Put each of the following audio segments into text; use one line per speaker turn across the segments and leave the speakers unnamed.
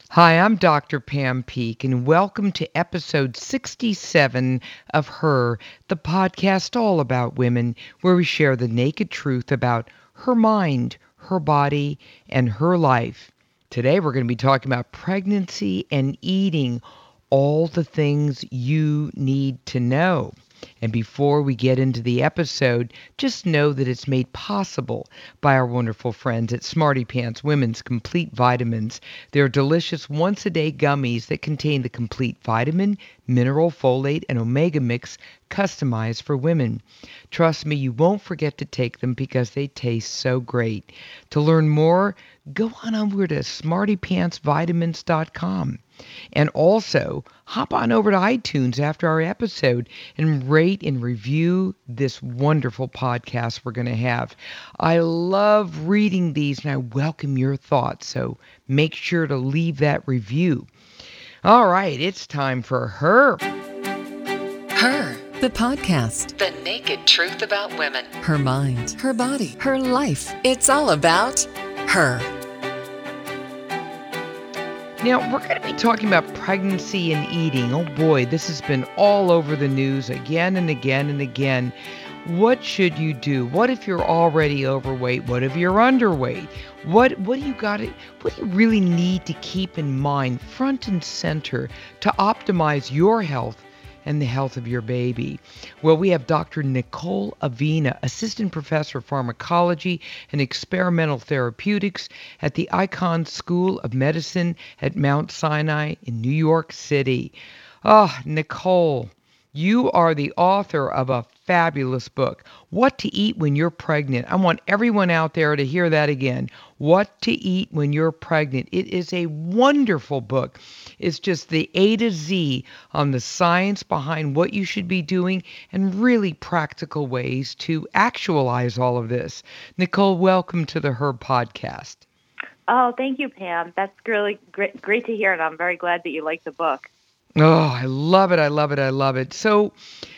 Hi, I'm Dr. Pam Peek, and welcome to episode 67 of Her, the podcast all about women, where we share the naked truth about her mind, her body, and her life. Today, we're going to be talking about pregnancy and eating, all the things you need to know. And before we get into the episode, just know that it's made possible by our wonderful friends at Smarty Pants Women's Complete Vitamins. They're delicious once-a-day gummies that contain the complete vitamin, mineral, folate, and omega mix customized for women. Trust me, you won't forget to take them because they taste so great. To learn more, go on over to smartypantsvitamins.com. And also, hop on over to iTunes after our episode and rate and review this wonderful podcast we're going to have. I love reading these and I welcome your thoughts, so make sure to leave that review. All right, it's time for Her.
Her, the podcast.
The naked truth about women.
Her mind, her body, her life. It's all about her.
Now, we're going to be talking about pregnancy and eating. Oh boy, this has been all over the news again and again and again. What should you do? What if you're already overweight? What if you're underweight? What do you really need to keep in mind front and center to optimize your health and the health of your baby? Well, we have Dr. Nicole Avena, Assistant Professor of Pharmacology and Experimental Therapeutics at the Icahn School of Medicine at Mount Sinai in New York City. Nicole, you are the author of a fabulous book, What to Eat When You're Pregnant. I want everyone out there to hear that again. What to Eat When You're Pregnant. It is a wonderful book. It's just the A to Z on the science behind what you should be doing and really practical ways to actualize all of this. Nicole, welcome to the Her podcast.
Oh, thank you, Pam. That's really great to hear, and I'm very glad that you like the book.
Oh, I love it. I love it. I love it. So,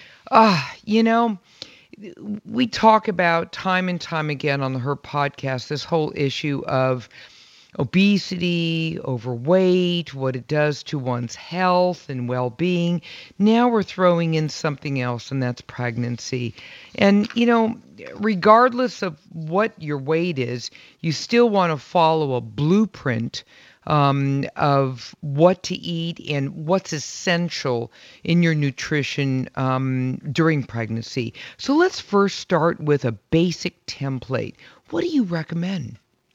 we talk about time and time again on Her podcast this whole issue of obesity, overweight, what it does to one's health and well-being. Now we're throwing in something else, and that's pregnancy. And, regardless of what your weight is, you still want to follow a blueprint of what to eat and what's essential in your nutrition during pregnancy. So let's first start with a basic template. What do you recommend?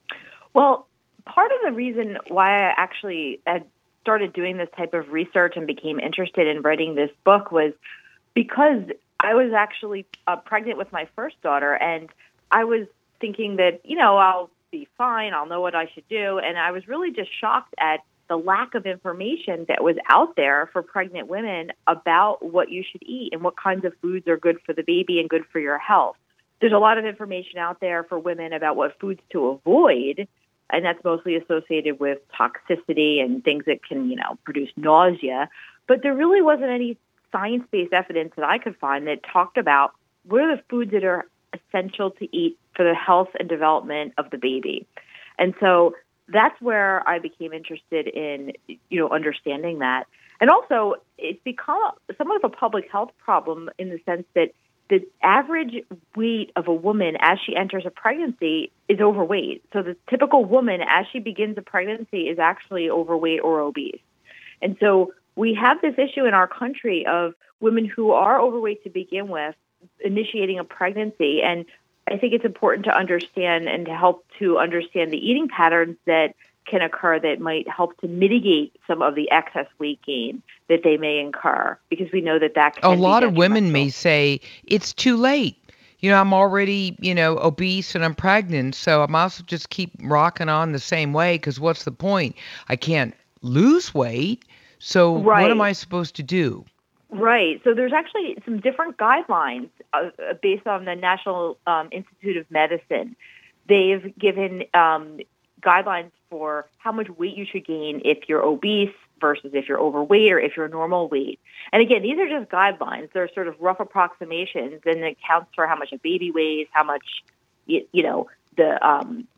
Well, part of the reason why I actually had started doing this type of research and became interested in writing this book was because I was actually pregnant with my first daughter, and I was thinking that, I'll be fine, I'll know what I should do. And I was really just shocked at the lack of information that was out there for pregnant women about what you should eat and what kinds of foods are good for the baby and good for your health. There's a lot of information out there for women about what foods to avoid, and that's mostly associated with toxicity and things that can, produce nausea. But there really wasn't any science-based evidence that I could find that talked about what are the foods that are essential to eat for the health and development of the baby. And so that's where I became interested in, understanding that. And also, it's become somewhat of a public health problem in the sense that the average weight of a woman as she enters a pregnancy is overweight. So the typical woman as she begins a pregnancy is actually overweight or obese. And so we have this issue in our country of women who are overweight to begin with initiating a pregnancy. And I think it's important to understand and to help to understand the eating patterns that can occur that might help to mitigate some of the excess weight gain that they may incur, because we know that can
a lot of women may say it's too late. I'm already, obese and I'm pregnant, so I might as well just keep rocking on the same way because what's the point? I can't lose weight, so What am I supposed to do?
Right. So there's actually some different guidelines based on the National Institute of Medicine. They've given guidelines for how much weight you should gain if you're obese versus if you're overweight or if you're normal weight. And again, these are just guidelines. They're sort of rough approximations, and it counts for how much a baby weighs, how much, the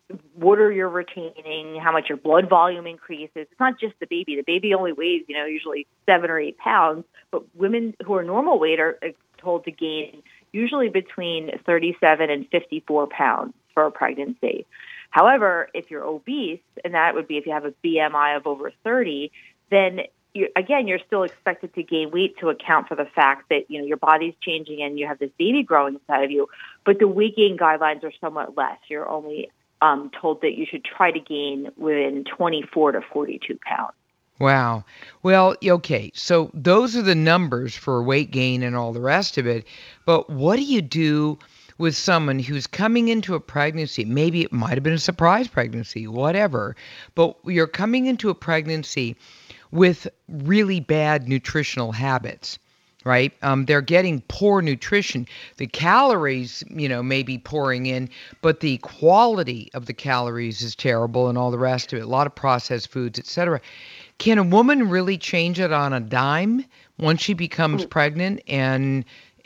water you're retaining, how much your blood volume increases. It's not just the baby. The baby only weighs, usually 7 or 8 pounds, but women who are normal weight are told to gain usually between 37 and 54 pounds for a pregnancy. However, if you're obese, and that would be if you have a BMI of over 30, then you're still expected to gain weight to account for the fact that, your body's changing and you have this baby growing inside of you. But the weight gain guidelines are somewhat less. You're only told that you should try to gain within 24 to 42 pounds.
Wow. Well, okay, so those are the numbers for weight gain and all the rest of it. But what do you do with someone who's coming into a pregnancy? Maybe it might have been a surprise pregnancy, whatever. But you're coming into a pregnancy with really bad nutritional habits, right? They're getting poor nutrition. The calories, may be pouring in, but the quality of the calories is terrible and all the rest of it. A lot of processed foods, etc. Can a woman really change it on a dime once she becomes pregnant and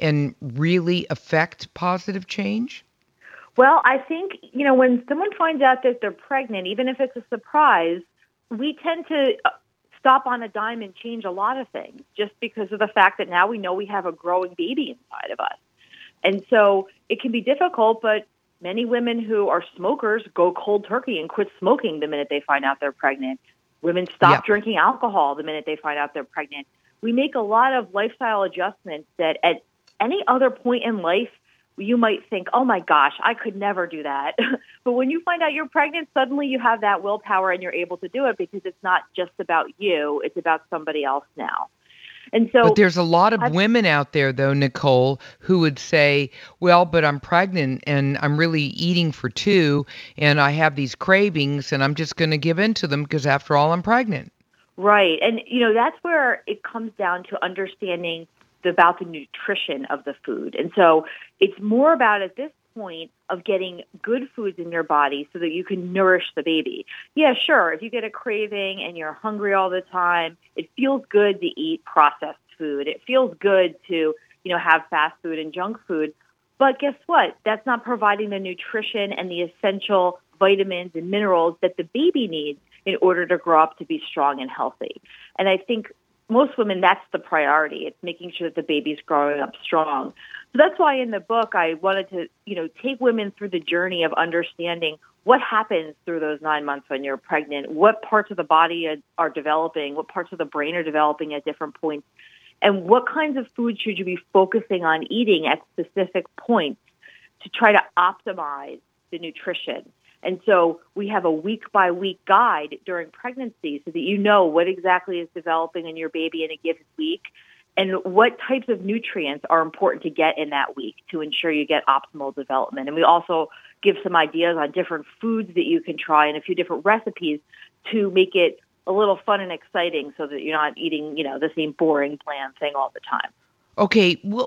really affect positive change?
Well, I think, when someone finds out that they're pregnant, even if it's a surprise, we tend to stop on a dime and change a lot of things just because of the fact that now we know we have a growing baby inside of us. And so it can be difficult, but many women who are smokers go cold turkey and quit smoking the minute they find out they're pregnant. Women stop drinking alcohol the minute they find out they're pregnant. We make a lot of lifestyle adjustments that at any other point in life, you might think, oh my gosh, I could never do that. But when you find out you're pregnant, suddenly you have that willpower and you're able to do it because it's not just about you, it's about somebody else now. And so,
but there's a lot of women out there, though, Nicole, who would say, well, but I'm pregnant and I'm really eating for two and I have these cravings and I'm just going to give in to them because after all, I'm pregnant.
Right. And, that's where it comes down to understanding about the nutrition of the food. And so it's more about at this point of getting good foods in your body so that you can nourish the baby. Yeah, sure. If you get a craving and you're hungry all the time, it feels good to eat processed food. It feels good to, have fast food and junk food. But guess what? That's not providing the nutrition and the essential vitamins and minerals that the baby needs in order to grow up to be strong and healthy. And I think most women, that's the priority. It's making sure that the baby's growing up strong. So that's why in the book, I wanted to, take women through the journey of understanding what happens through those 9 months when you're pregnant, what parts of the body are developing, what parts of the brain are developing at different points, and what kinds of foods should you be focusing on eating at specific points to try to optimize the nutrition. And so we have a week-by-week guide during pregnancy so that you know what exactly is developing in your baby in a given week and what types of nutrients are important to get in that week to ensure you get optimal development. And we also give some ideas on different foods that you can try and a few different recipes to make it a little fun and exciting so that you're not eating, the same boring, bland thing all the time.
Okay, well,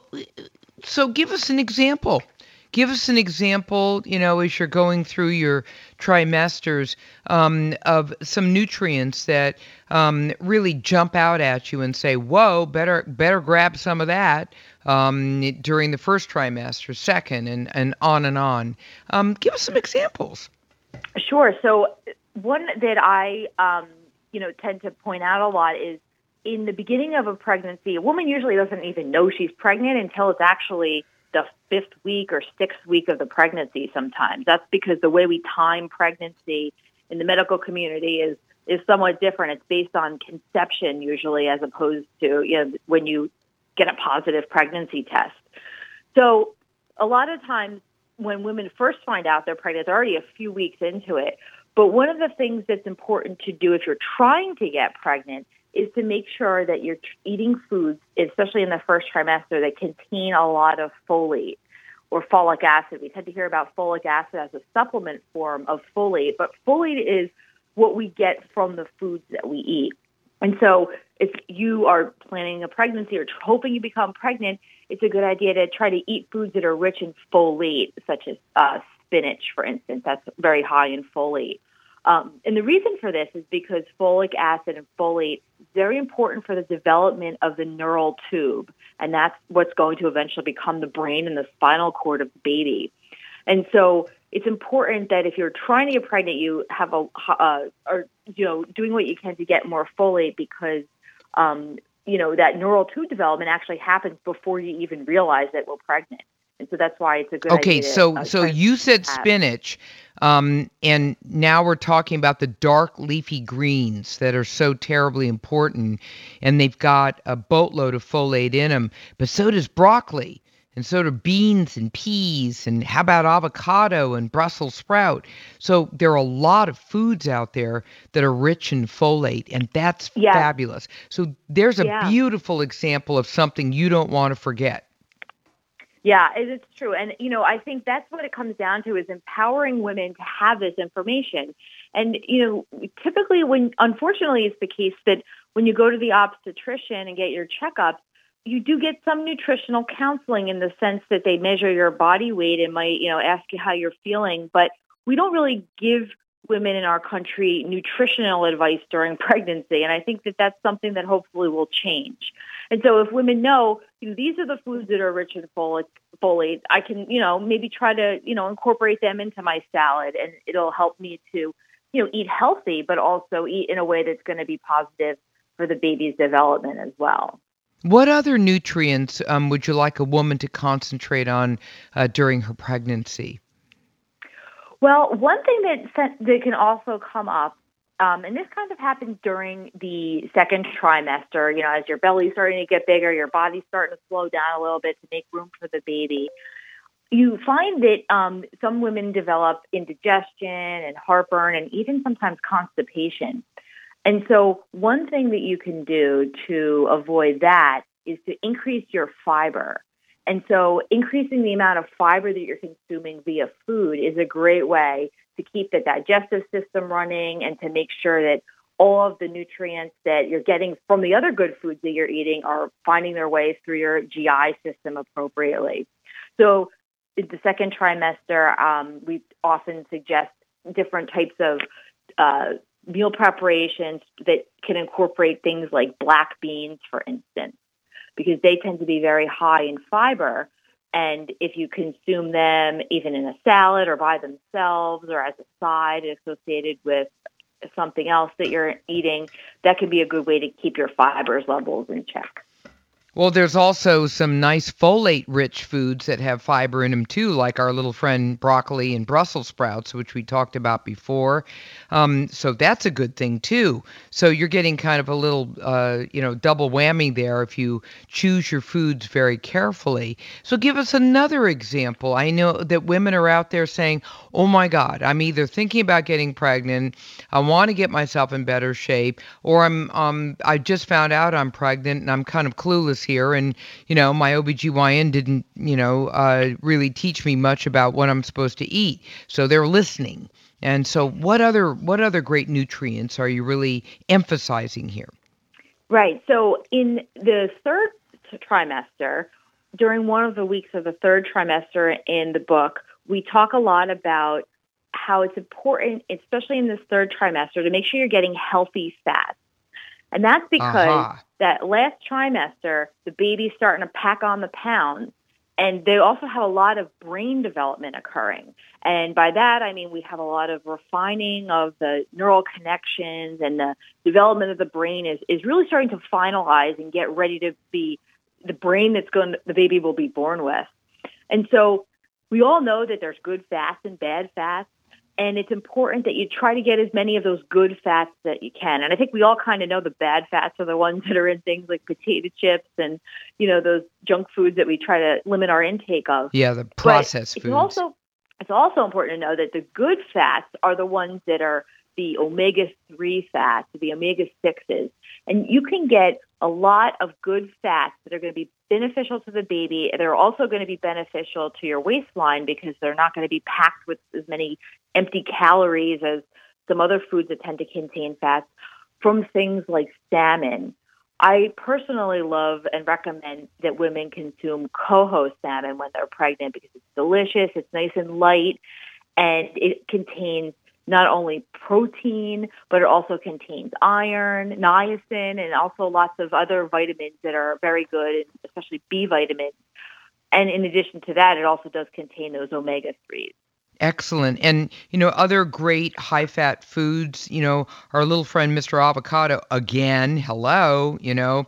so give us an example. Give us an example, as you're going through your trimesters of some nutrients that really jump out at you and say, whoa, better grab some of that during the first trimester, second, and on and on. Give us some examples.
Sure. So one that I, tend to point out a lot is in the beginning of a pregnancy, a woman usually doesn't even know she's pregnant until it's actually the 5th week or 6th week of the pregnancy sometimes. That's because the way we time pregnancy in the medical community is somewhat different. It's based on conception usually as opposed to when you get a positive pregnancy test. So a lot of times when women first find out they're pregnant, they're already a few weeks into it. But one of the things that's important to do if you're trying to get pregnant is to make sure that you're eating foods, especially in the first trimester, that contain a lot of folate or folic acid. We tend to hear about folic acid as a supplement form of folate, but folate is what we get from the foods that we eat. And so if you are planning a pregnancy or hoping you become pregnant, it's a good idea to try to eat foods that are rich in folate, such as spinach, for instance. That's very high in folate. And the reason for this is because folic acid and folate is very important for the development of the neural tube, and that's what's going to eventually become the brain and the spinal cord of the baby. And so it's important that if you're trying to get pregnant, you have doing what you can to get more folate because, that neural tube development actually happens before you even realize that we're pregnant. And so that's why it's a good idea.
Okay, so you said spinach, and now we're talking about the dark leafy greens that are so terribly important, and they've got a boatload of folate in them, but so does broccoli, and so do beans and peas, and how about avocado and Brussels sprout? So there are a lot of foods out there that are rich in folate, and that's fabulous. So there's a beautiful example of something you don't want to forget.
Yeah, it's true. And, I think that's what it comes down to is empowering women to have this information. And, typically unfortunately, it's the case that when you go to the obstetrician and get your checkups, you do get some nutritional counseling in the sense that they measure your body weight and might, ask you how you're feeling. But we don't really give women in our country nutritional advice during pregnancy. And I think that that's something that hopefully will change. And so if women know, these are the foods that are rich in folate, I can, maybe try to, incorporate them into my salad, and it'll help me to, eat healthy, but also eat in a way that's going to be positive for the baby's development as well.
What other nutrients would you like a woman to concentrate on during her pregnancy?
Well, one thing that can also come up, and this kind of happens during the second trimester, as your belly's starting to get bigger, your body's starting to slow down a little bit to make room for the baby. You find that some women develop indigestion and heartburn and even sometimes constipation. And so one thing that you can do to avoid that is to increase your fiber. And so increasing the amount of fiber that you're consuming via food is a great way to keep the digestive system running and to make sure that all of the nutrients that you're getting from the other good foods that you're eating are finding their way through your GI system appropriately. So in the second trimester, we often suggest different types of meal preparations that can incorporate things like black beans, for instance, because they tend to be very high in fiber. And if you consume them even in a salad or by themselves or as a side associated with something else that you're eating, that can be a good way to keep your fibers levels in check.
Well, there's also some nice folate-rich foods that have fiber in them, too, like our little friend broccoli and Brussels sprouts, which we talked about before. So that's a good thing, too. So you're getting kind of a little, double whammy there if you choose your foods very carefully. So give us another example. I know that women are out there saying, oh, my God, I'm either thinking about getting pregnant, I want to get myself in better shape, or I just found out I'm pregnant and I'm kind of clueless here, and my OBGYN didn't really teach me much about what I'm supposed to eat, so they're listening. And so what other great nutrients are you really emphasizing here?
Right. So in the third trimester, during one of the weeks of the third trimester in the book, we talk a lot about how it's important, especially in this third trimester, to make sure you're getting healthy fats. And that's because that last trimester, the baby's starting to pack on the pounds, and they also have a lot of brain development occurring. And by that, I mean we have a lot of refining of the neural connections, and the development of the brain is really starting to finalize and get ready to be the brain the baby will be born with. And so we all know that there's good fats and bad fats. And it's important that you try to get as many of those good fats that you can. And I think we all kind of know the bad fats are the ones that are in things like potato chips and, those junk foods that we try to limit our intake of.
Yeah, the processed foods.
It's also important to know that the good fats are the ones that are the omega-3 fats, the omega-6s. And you can get a lot of good fats that are going to be beneficial to the baby. They're also going to be beneficial to your waistline because they're not going to be packed with as many empty calories as some other foods that tend to contain fats from things like salmon. I personally love and recommend that women consume coho salmon when they're pregnant because it's delicious, it's nice and light, and it contains not only protein, but it also contains iron, niacin, and also lots of other vitamins that are very good, especially B vitamins. And in addition to that, it also does contain those omega-3s.
Excellent. And, other great high-fat foods, our little friend Mr. Avocado, again, hello,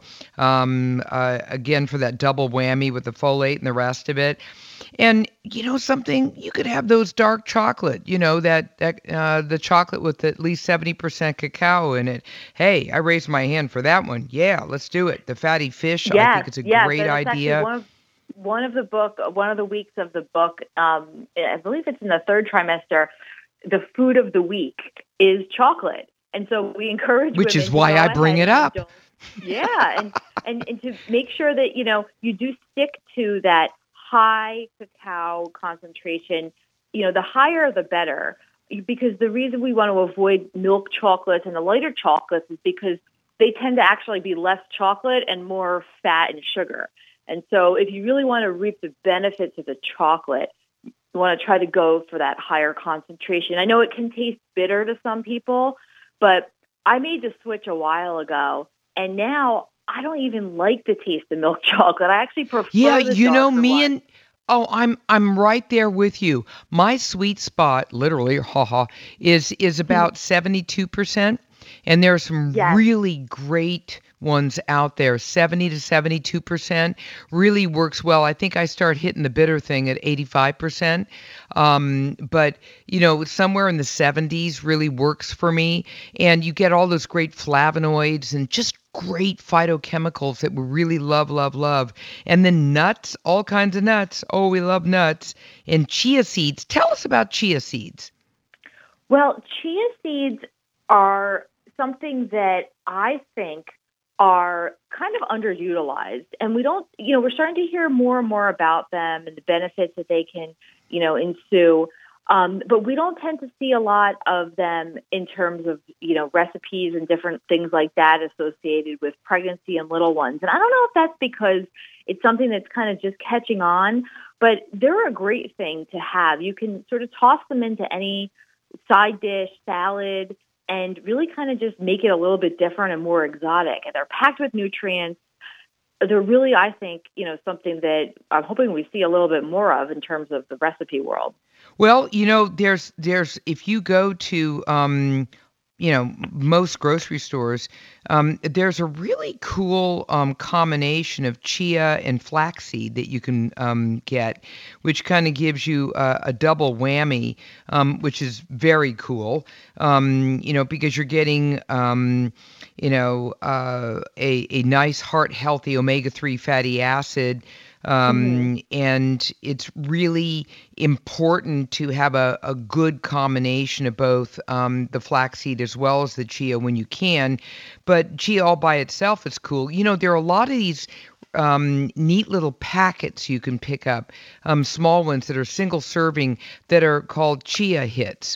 again for that double whammy with the folate and the rest of it. And, something, you could have those dark chocolate, the chocolate with at least 70% cacao in it. Hey, I raised my hand for that one. Yeah, let's do it. The fatty fish, I think it's a great
that's
idea.
Actually one of the weeks of the book, I believe it's in the third trimester, the food of the week is chocolate. And so we encourage
Which
women
is why I bring it up.
And to make sure that, you do stick to that high cacao concentration. The higher the better, because the reason we want to avoid milk chocolates and the lighter chocolates is because they tend to actually be less chocolate and more fat and sugar. And so if you really want to reap the benefits of the chocolate, you want to try to go for that higher concentration. I know it can taste bitter to some people, but I made the switch a while ago, and now I don't even like the taste of milk chocolate. I actually prefer the darker one.
I'm right there with you. My sweet spot, literally, is about 72%. And there are some really great ones out there. 70 to 72% really works well. I think I start hitting the bitter thing at 85%. But, somewhere in the 70s really works for me. And you get all those great flavonoids and just great phytochemicals that we really love, love, love. And then nuts, all kinds of nuts. Oh, we love nuts. And chia seeds. Tell us about chia seeds.
Well, chia seeds are something that I think are kind of underutilized. And we don't, we're starting to hear more and more about them and the benefits that they can, ensue. But we don't tend to see a lot of them in terms of, recipes and different things like that associated with pregnancy and little ones. And I don't know if that's because it's something that's kind of just catching on, but they're a great thing to have. You can sort of toss them into any side dish, salad, and really kind of just make it a little bit different and more exotic. And they're packed with nutrients. They're really, I think, something that I'm hoping we see a little bit more of in terms of the recipe world.
Well, there's if you go to most grocery stores, there's a really cool combination of chia and flaxseed that you can get, which kind of gives you a double whammy, which is very cool, because you're getting, a nice heart-healthy omega-3 fatty acid. And it's really important to have a good combination of both the flaxseed as well as the chia when you can. But chia all by itself is cool. There are a lot of these neat little packets you can pick up, small ones that are single serving that are called chia hits.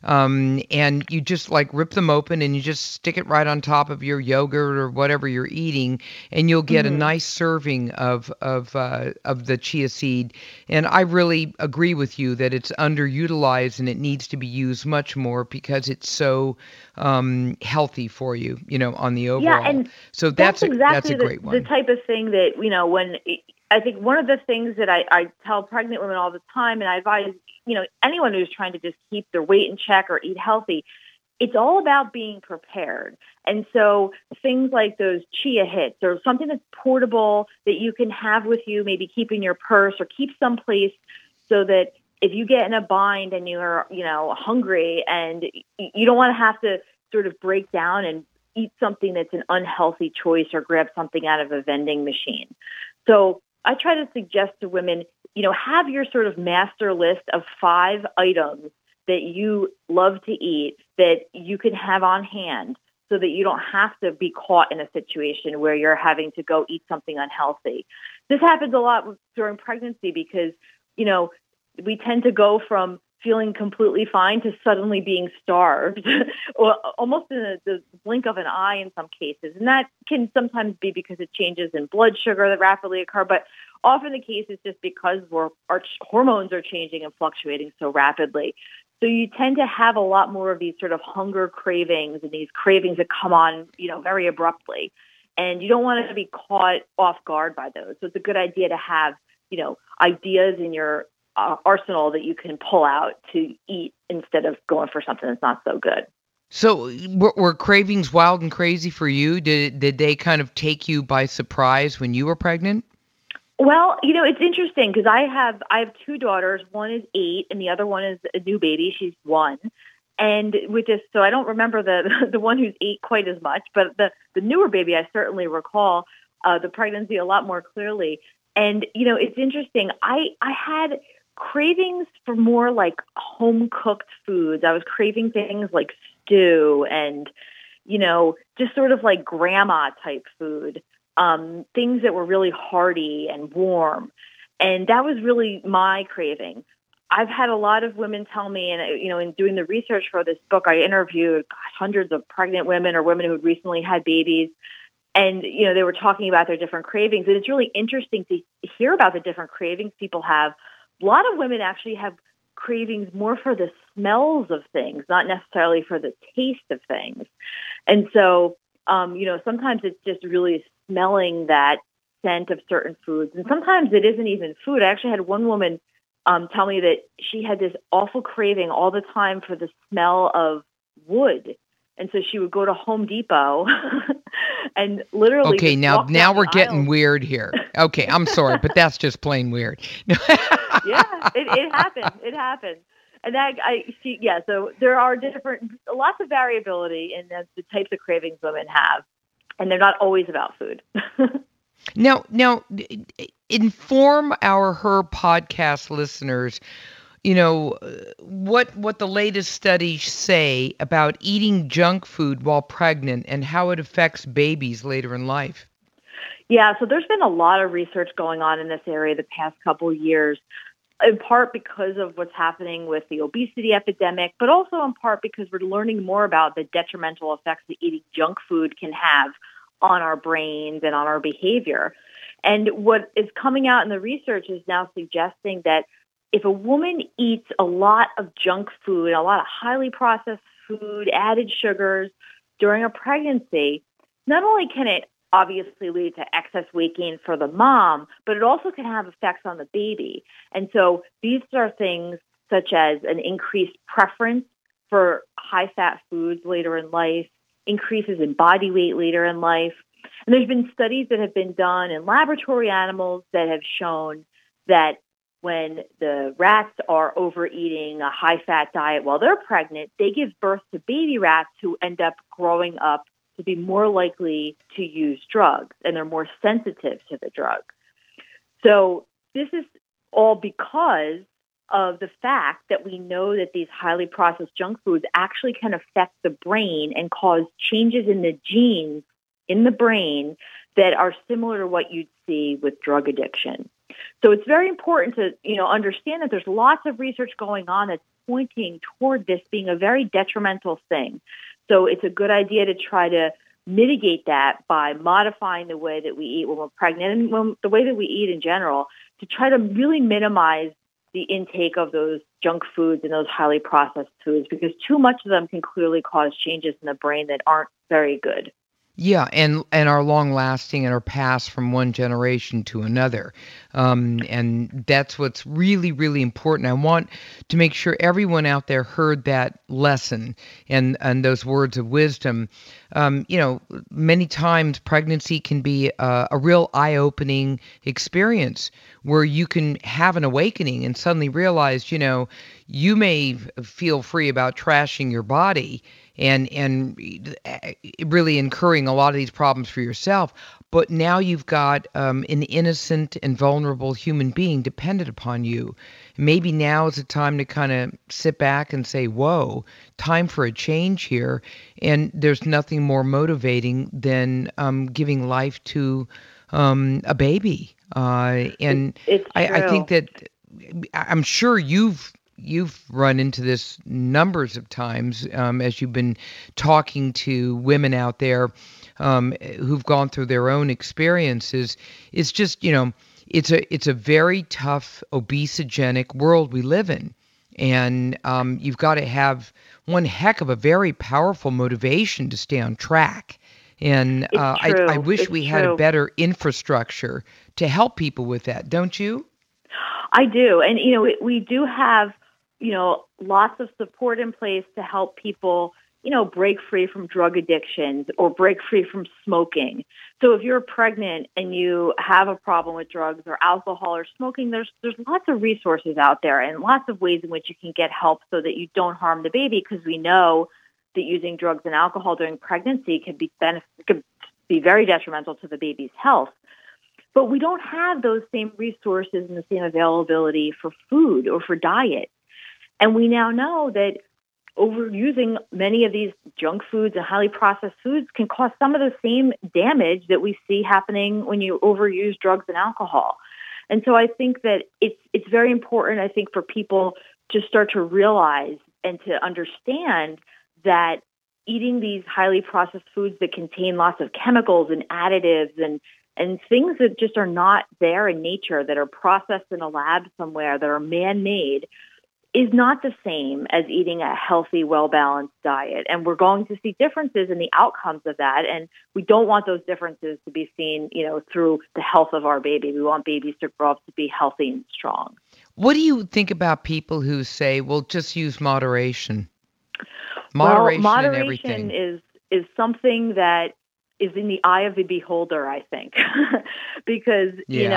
And you just rip them open and you just stick it right on top of your yogurt or whatever you're eating, and you'll get a nice serving of the chia seed. And I really agree with you that it's underutilized and it needs to be used much more because it's so healthy for you, on the overall.
Yeah, and
so
that's
a great one.
The type of thing that when I think one of the things that I tell pregnant women all the time, and I advise anyone who's trying to just keep their weight in check or eat healthy, it's all about being prepared. And so things like those chia hits or something that's portable that you can have with you, maybe keep in your purse or keep someplace so that if you get in a bind and you're, hungry and you don't want to have to sort of break down and eat something that's an unhealthy choice or grab something out of a vending machine. So I try to suggest to women, have your sort of master list of 5 items that you love to eat that you can have on hand so that you don't have to be caught in a situation where you're having to go eat something unhealthy. This happens a lot during pregnancy because, we tend to go from feeling completely fine to suddenly being starved, or almost in the blink of an eye in some cases. And that can sometimes be because of changes in blood sugar that rapidly occur, but often the case is just because our hormones are changing and fluctuating so rapidly. So you tend to have a lot more of these sort of hunger cravings and these cravings that come on, very abruptly. And you don't want to be caught off guard by those. So it's a good idea to have, ideas in your arsenal that you can pull out to eat instead of going for something that's not so good.
So were cravings wild and crazy for you? Did they kind of take you by surprise when you were pregnant?
Well, it's interesting because I have two daughters. One is 8 and the other one is a new baby. She's 1. And with this, so I don't remember the one who's 8 quite as much, but the newer baby, I certainly recall the pregnancy a lot more clearly. And, it's interesting. I had cravings for more like home cooked foods. I was craving things like stew and, just sort of like grandma type food, things that were really hearty and warm. And that was really my craving. I've had a lot of women tell me, and, in doing the research for this book, I interviewed hundreds of pregnant women or women who had recently had babies. And, they were talking about their different cravings. And it's really interesting to hear about the different cravings people have. A lot of women actually have cravings more for the smells of things, not necessarily for the taste of things. And so, sometimes it's just really smelling that scent of certain foods. And sometimes it isn't even food. I actually had one woman tell me that she had this awful craving all the time for the smell of wood. And so she would go to Home Depot and literally.
Okay, now we're getting weird here. Okay, I'm sorry, but that's just plain weird.
Yeah, it happened. It happened. And that I see. Yeah, so there are lots of variability in the types of cravings women have, and they're not always about food.
Now, inform Her podcast listeners, what the latest studies say about eating junk food while pregnant and how it affects babies later in life.
Yeah, so there's been a lot of research going on in this area the past couple of years, in part because of what's happening with the obesity epidemic, but also in part because we're learning more about the detrimental effects that eating junk food can have on our brains and on our behavior. And what is coming out in the research is now suggesting that if a woman eats a lot of junk food, a lot of highly processed food, added sugars during a pregnancy, not only can it obviously lead to excess weight gain for the mom, but it also can have effects on the baby. And so these are things such as an increased preference for high-fat foods later in life, increases in body weight later in life. And there's been studies that have been done in laboratory animals that have shown that when the rats are overeating a high-fat diet while they're pregnant, they give birth to baby rats who end up growing up to be more likely to use drugs, and they're more sensitive to the drug. So this is all because of the fact that we know that these highly processed junk foods actually can affect the brain and cause changes in the genes in the brain that are similar to what you'd see with drug addiction. So it's very important to, understand that there's lots of research going on that's pointing toward this being a very detrimental thing. So it's a good idea to try to mitigate that by modifying the way that we eat when we're pregnant and the way that we eat in general, to try to really minimize the intake of those junk foods and those highly processed foods, because too much of them can clearly cause changes in the brain that aren't very good.
Yeah, and are long-lasting and are passed from one generation to another. And that's what's really, really important. I want to make sure everyone out there heard that lesson and those words of wisdom. Many times pregnancy can be a real eye-opening experience where you can have an awakening and suddenly realize, you may feel free about trashing your body and really incurring a lot of these problems for yourself. But now you've got an innocent and vulnerable human being dependent upon you. Maybe now is the time to kind of sit back and say, whoa, time for a change here. And there's nothing more motivating than giving life to a baby. And I think that I'm sure you've run into this numbers of times as you've been talking to women out there who've gone through their own experiences. It's just, it's a very tough, obesogenic world we live in. And you've got to have one heck of a very powerful motivation to stay on track. And I wish we had a better infrastructure to help people with that, don't you?
I do. And, we do have, lots of support in place to help people, break free from drug addictions or break free from smoking. So if you're pregnant and you have a problem with drugs or alcohol or smoking, there's lots of resources out there and lots of ways in which you can get help so that you don't harm the baby, because we know that using drugs and alcohol during pregnancy could be very detrimental to the baby's health. But we don't have those same resources and the same availability for food or for diet. And we now know that overusing many of these junk foods and highly processed foods can cause some of the same damage that we see happening when you overuse drugs and alcohol. And so I think that it's very important, I think, for people to start to realize and to understand that eating these highly processed foods that contain lots of chemicals and additives and things that just are not there in nature, that are processed in a lab somewhere, that are man-made, is not the same as eating a healthy, well-balanced diet. And we're going to see differences in the outcomes of that. And we don't want those differences to be seen, through the health of our baby. We want babies to grow up to be healthy and strong.
What do you think about people who say, well, just use moderation? Moderation in everything.
is something that is in the eye of the beholder, I think, because,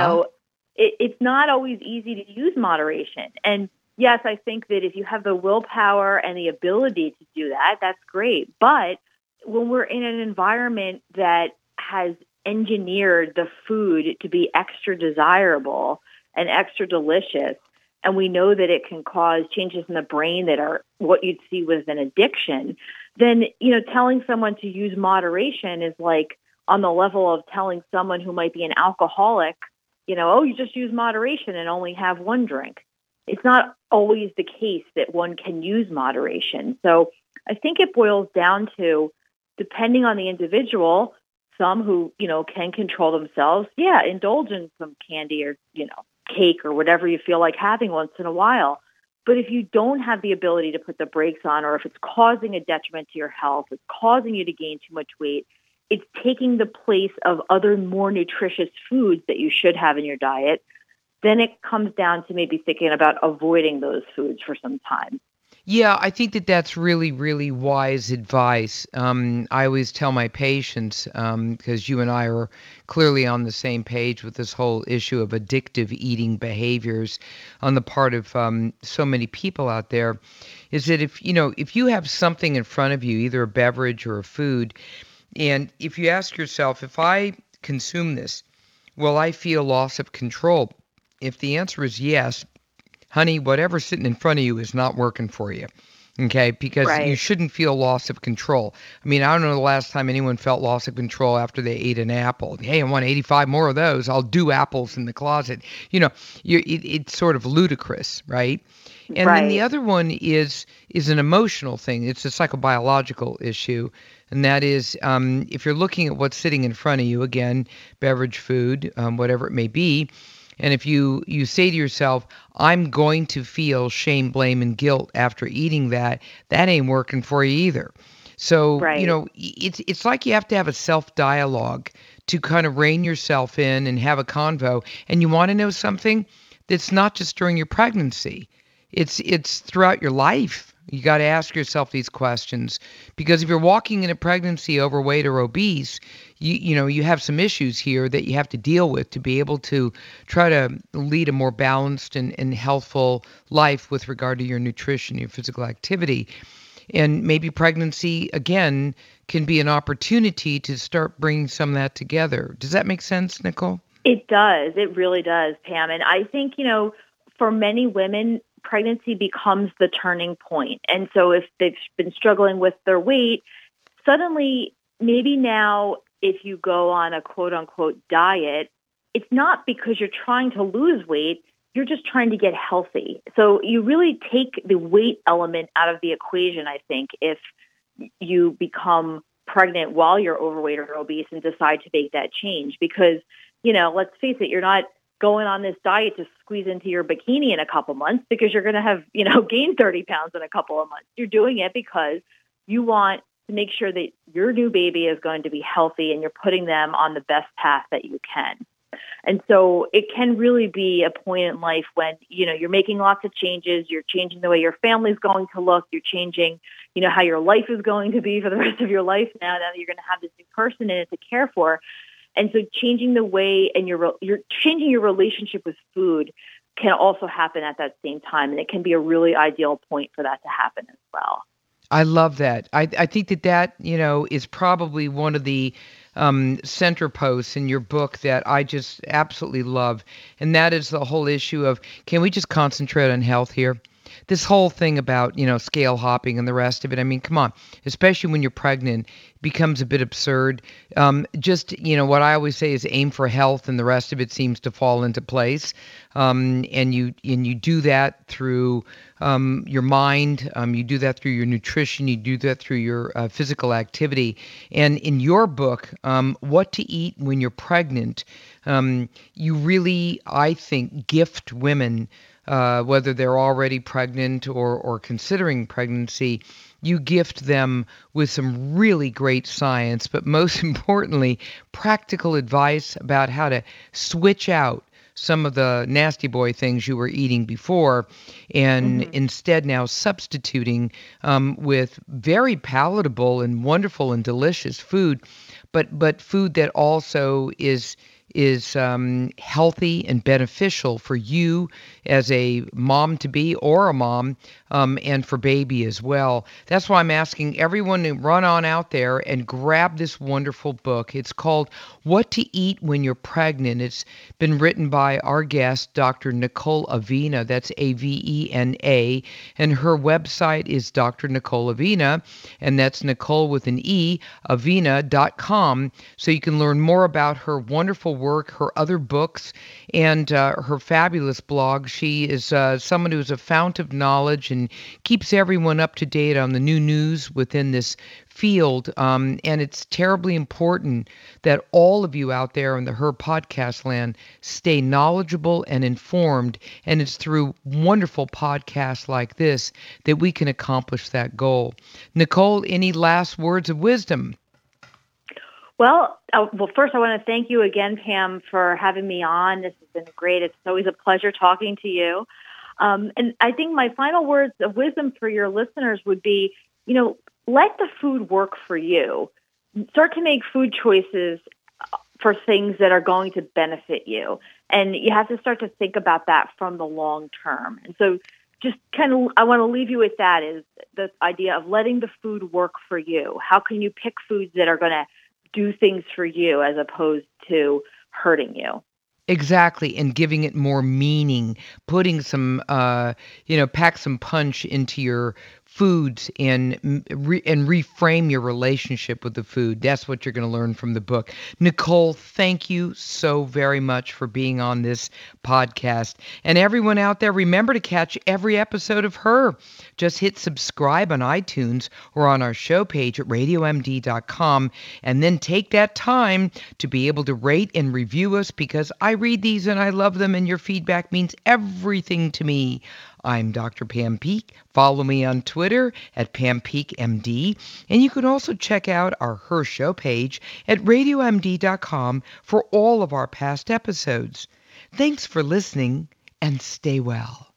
it's not always easy to use moderation. And yes, I think that if you have the willpower and the ability to do that, that's great. But when we're in an environment that has engineered the food to be extra desirable and extra delicious, and we know that it can cause changes in the brain that are what you'd see with an addiction, then, telling someone to use moderation is like on the level of telling someone who might be an alcoholic, you just use moderation and only have one drink. It's not always the case that one can use moderation. So I think it boils down to, depending on the individual, some who, can control themselves, indulge in some candy or, cake or whatever you feel like having once in a while. But if you don't have the ability to put the brakes on, or if it's causing a detriment to your health, it's causing you to gain too much weight, it's taking the place of other more nutritious foods that you should have in your diet, then it comes down to maybe thinking about avoiding those foods for some time.
Yeah, I think that's really, really wise advice. I always tell my patients, because you and I are clearly on the same page with this whole issue of addictive eating behaviors on the part of so many people out there, is that if you have something in front of you, either a beverage or a food, and if you ask yourself, if I consume this, will I feel loss of control? If the answer is yes, honey, whatever's sitting in front of you is not working for you, okay? Because you shouldn't feel loss of control. I mean, I don't know the last time anyone felt loss of control after they ate an apple. Hey, I want 85 more of those. I'll do apples in the closet. It's sort of ludicrous, right? And then the other one is an emotional thing. It's a psychobiological issue, and that is if you're looking at what's sitting in front of you, again, beverage, food, whatever it may be, and if you say to yourself, I'm going to feel shame, blame, and guilt after eating that ain't working for you either. So, it's like you have to have a self-dialogue to kind of rein yourself in and have a convo. And you want to know something? That's not just during your pregnancy. It's throughout your life. You got to ask yourself these questions, because if you're walking in a pregnancy overweight or obese, you have some issues here that you have to deal with to be able to try to lead a more balanced and healthful life with regard to your nutrition, your physical activity. And maybe pregnancy, again, can be an opportunity to start bringing some of that together. Does that make sense, Nicole?
It does. It really does, Pam. And I think, for many women, pregnancy becomes the turning point. And so if they've been struggling with their weight, suddenly, maybe now if you go on a quote unquote diet, it's not because you're trying to lose weight, you're just trying to get healthy. So you really take the weight element out of the equation, I think, if you become pregnant while you're overweight or obese and decide to make that change. Because, let's face it, you're not going on this diet to squeeze into your bikini in a couple months because you're going to have, gained 30 pounds in a couple of months. You're doing it because you want to make sure that your new baby is going to be healthy and you're putting them on the best path that you can. And so it can really be a point in life when, you're making lots of changes. You're changing the way your family's going to look. You're changing, how your life is going to be for the rest of your life now that you're going to have this new person in it to care for. And so changing the way and you're changing your relationship with food can also happen at that same time. And it can be a really ideal point for that to happen as well.
I love that. I think that is probably one of the center posts in your book that I just absolutely love. And that is the whole issue of, can we just concentrate on health here? This whole thing about, scale hopping and the rest of it. I mean, come on, especially when you're pregnant, it becomes a bit absurd. What I always say is aim for health, and the rest of it seems to fall into place. And you do that through your mind. You do that through your nutrition. You do that through your physical activity. And in your book, What to Eat When You're Pregnant, you really, I think, gift women, whether they're already pregnant or considering pregnancy, you gift them with some really great science, but most importantly, practical advice about how to switch out some of the nasty boy things you were eating before, and instead now substituting with very palatable and wonderful and delicious food, but food that also is healthy and beneficial for you as a mom-to-be or a mom, and for baby as well. That's why I'm asking everyone to run on out there and grab this wonderful book. It's called What to Eat When You're Pregnant. It's been written by our guest, Dr. Nicole Avena. That's Avena. And her website is Dr. Nicole Avena, and that's Nicole with an E, Avena.com. So you can learn more about her wonderful work, her other books, and her fabulous blog. She is someone who's a fount of knowledge and keeps everyone up to date on the new news within this field. And it's terribly important that all of you out there in the Her Podcast land stay knowledgeable and informed. And it's through wonderful podcasts like this that we can accomplish that goal. Nicole, any last words of wisdom?
Well, first I want to thank you again, Pam, for having me on. This has been great. It's always a pleasure talking to you. And I think my final words of wisdom for your listeners would be, let the food work for you. Start to make food choices for things that are going to benefit you. And you have to start to think about that from the long term. And so just I want to leave you with that, is the idea of letting the food work for you. How can you pick foods that are going to do things for you as opposed to hurting you?
Exactly, and giving it more meaning, putting some, pack some punch into your foods and reframe your relationship with the food. That's what you're going to learn from the book. Nicole, thank you so very much for being on this podcast. And everyone out there, remember to catch every episode of Her. Just hit subscribe on iTunes or on our show page at radiomd.com, and then take that time to be able to rate and review us, because I read these and I love them, and your feedback means everything to me. I'm Dr. Pam Peeke. Follow me on Twitter at PamPeakeMD. And you can also check out our Her Show page at RadioMD.com for all of our past episodes. Thanks for listening, and stay well.